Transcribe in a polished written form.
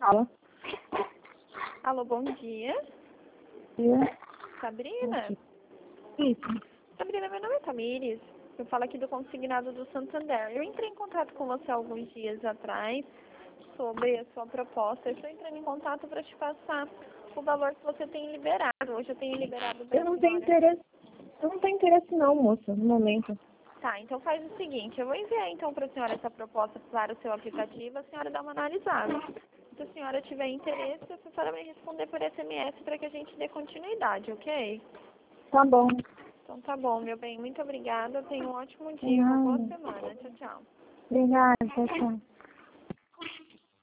Alô? Alô, bom dia. Dia. Sabrina? Isso. Sabrina, meu nome é Tamires. Eu falo aqui do Consignado do Santander. Eu entrei em contato com você alguns dias atrás sobre a sua proposta. Eu estou entrando em contato para te passar o valor que você tem liberado. Hoje eu tenho liberado para Eu a não tenho senhora. interesse. Eu não tenho interesse não, moça, no momento. Tá, então faz o seguinte, eu vou enviar então para a senhora essa proposta para o seu aplicativo, a senhora dá uma analisada. Se a senhora tiver interesse, a senhora vai responder por SMS para que a gente dê continuidade, ok? Tá bom. Então tá bom, meu bem. Muito obrigada. Tenha um ótimo De dia, uma boa nada. semana. Tchau, tchau. Obrigada, tchau, tchau.